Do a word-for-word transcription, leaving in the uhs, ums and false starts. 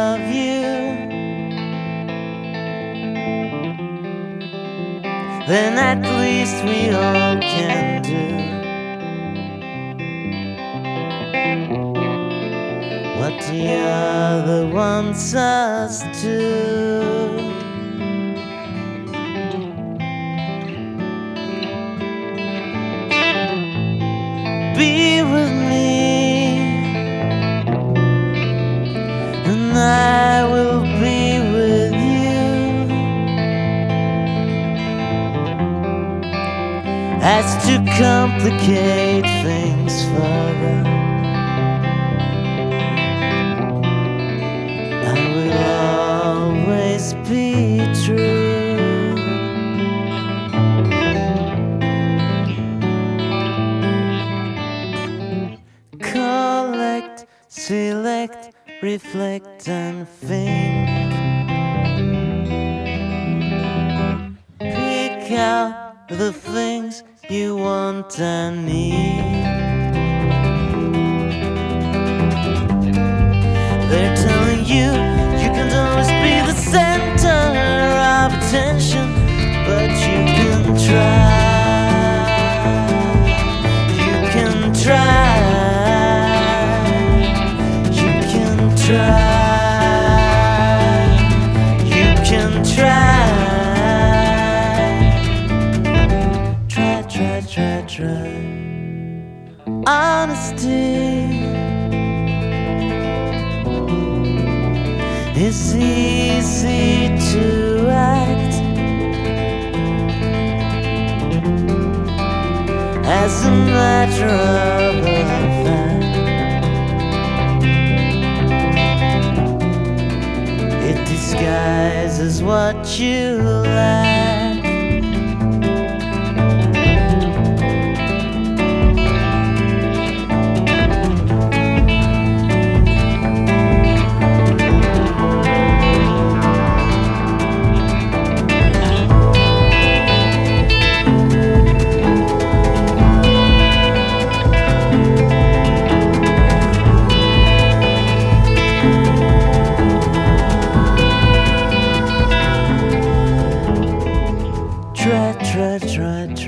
love you, then at least we all can do what the other wants us to. Be with me, and I will be with you. As to complicate things further, I will always be true. Collect, select, reflect and think. Pick out the things you want and need. They're telling you you can always be the center of attention, but you can try, you can try, you can try, you can try, try, try, try, try. Honesty it's easy to act as a matter of fact. It disguises what you lack. Try, try, try,